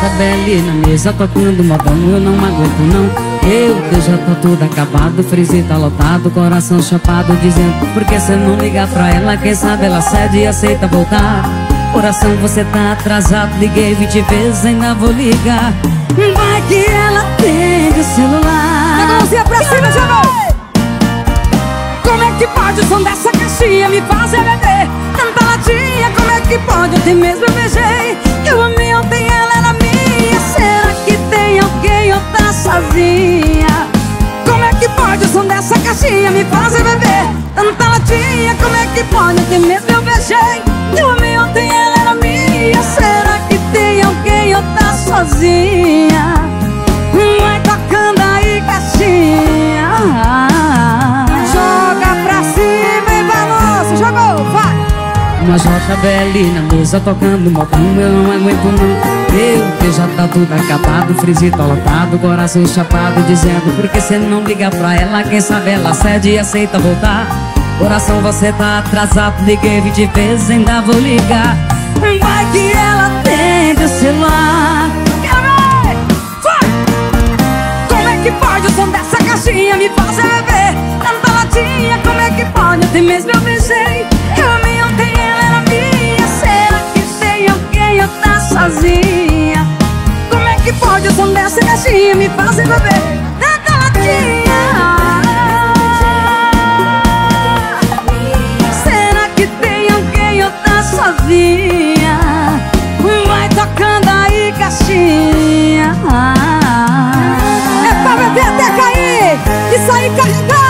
Belle na mesa tocando modão, eu não aguento não. Eu já tô tudo acabado, freezer tá lotado, coração chapado, dizendo por que cê não liga pra ela, quem sabe ela cede e aceita voltar. Coração, você tá atrasado, liguei 20 vezes, ainda vou ligar. Vai que ela atende o celular. Pega a mãozinha pra cima, jogou! Como é que pode o som dessa caixinha me fazer beber tanta latinha? Como é que pode? Ontem mesmo eu beijei, eu amei ontem, ela era minha. Será que tem alguém ou tá sozinha? Como é que pode o som dessa caixinha me fazer beber tanta latinha? Como é que pode? Ontem mesmo eu beijei, eu amei ontem, ela era minha. Será que tem alguém ou tá sozinha? Vai tocando aí, caixinha. Uma JBL na mesa tocando modão, eu não aguento não. Eu já tá tudo acabado, freezer tá lotado, coração chapado, dizendo por que cê não liga pra ela, quem sabe ela cede e aceita voltar. Coração, você tá atrasado, liguei 20 vezes, ainda vou ligar. Vai que ela atende o celular. Vai! Como é que pode o som dessa caixinha me fazer beber tanta latinha? Como é que pode? Ontem mesmo eu beijei, eu amei ontem, ela era minha. Será que tem alguém ou tá sozinha? Como é que pode o som dessa caixinha me fazer beber tanta latinha? Será que tem alguém ou tá sozinha? Vai tocando aí, caixinha. É pra beber até cair e sair carregando.